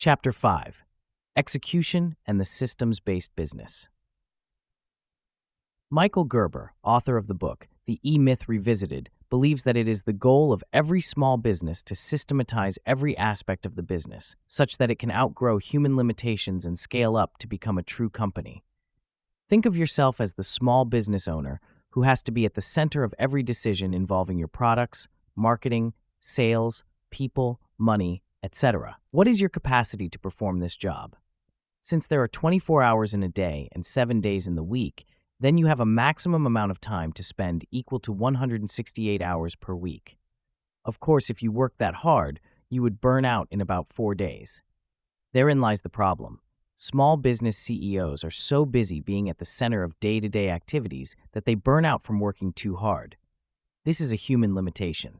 Chapter 5: Execution and the Systems-Based Business. Michael Gerber, author of the book The E-Myth Revisited, believes that it is the goal of every small business to systematize every aspect of the business, such that it can outgrow human limitations and scale up to become a true company. Think of yourself as the small business owner who has to be at the center of every decision involving your products, marketing, sales, people, money, etc. What is your capacity to perform this job? Since there are 24 hours in a day and 7 days in the week, then you have a maximum amount of time to spend equal to 168 hours per week. Of course, if you work that hard, you would burn out in about 4 days. Therein lies the problem. Small business CEOs are so busy being at the center of day-to-day activities that they burn out from working too hard. This is a human limitation.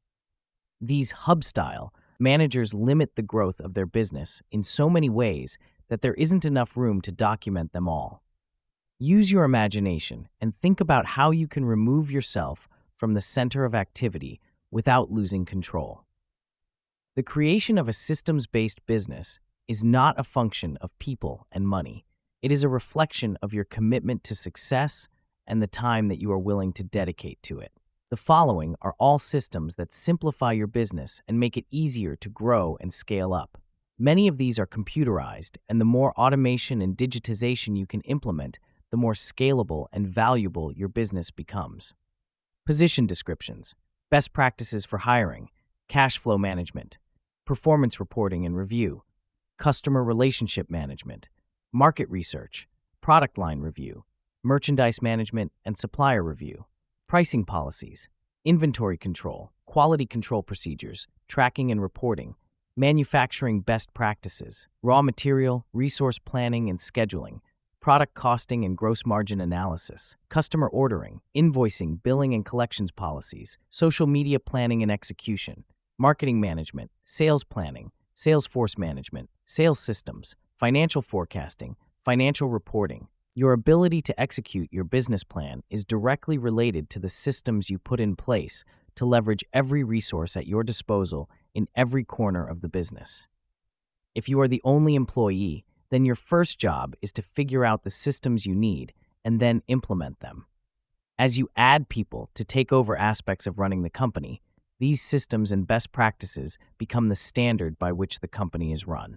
These hub-style managers limit the growth of their business in so many ways that there isn't enough room to document them all. Use your imagination and think about how you can remove yourself from the center of activity without losing control. The creation of a systems-based business is not a function of people and money. It is a reflection of your commitment to success and the time that you are willing to dedicate to it. The following are all systems that simplify your business and make it easier to grow and scale up. Many of these are computerized, and the more automation and digitization you can implement, the more scalable and valuable your business becomes. Position descriptions, best practices for hiring, cash flow management, performance reporting and review, customer relationship management, market research, product line review, merchandise management and supplier review, pricing policies, inventory control, quality control procedures, tracking and reporting, manufacturing best practices, raw material, resource planning and scheduling, product costing and gross margin analysis, customer ordering, invoicing, billing and collections policies, social media planning and execution, marketing management, sales planning, sales force management, sales systems, financial forecasting, financial reporting. Your ability to execute your business plan is directly related to the systems you put in place to leverage every resource at your disposal in every corner of the business. If you are the only employee, then your first job is to figure out the systems you need and then implement them. As you add people to take over aspects of running the company, these systems and best practices become the standard by which the company is run.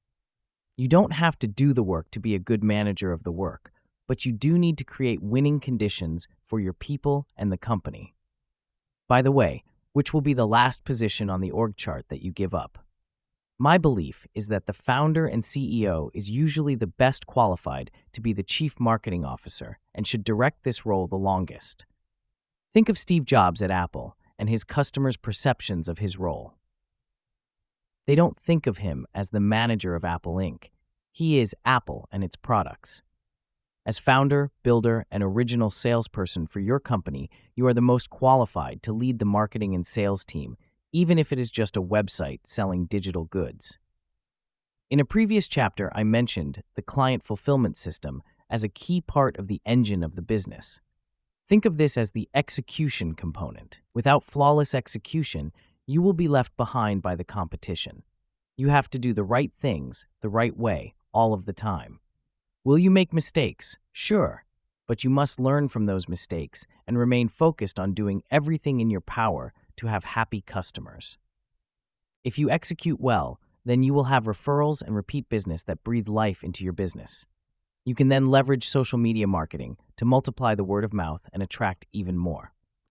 You don't have to do the work to be a good manager of the work, but you do need to create winning conditions for your people and the company. By the way, which will be the last position on the org chart that you give up? My belief is that the founder and CEO is usually the best qualified to be the chief marketing officer and should direct this role the longest. Think of Steve Jobs at Apple and his customers' perceptions of his role. They don't think of him as the manager of Apple Inc. He is Apple and its products. As founder, builder, and original salesperson for your company, you are the most qualified to lead the marketing and sales team, even if it is just a website selling digital goods. In a previous chapter, I mentioned the client fulfillment system as a key part of the engine of the business. Think of this as the execution component. Without flawless execution, you will be left behind by the competition. You have to do the right things the right way all of the time. Will you make mistakes? Sure, but you must learn from those mistakes and remain focused on doing everything in your power to have happy customers. If you execute well, then you will have referrals and repeat business that breathe life into your business. You can then leverage social media marketing to multiply the word of mouth and attract even more.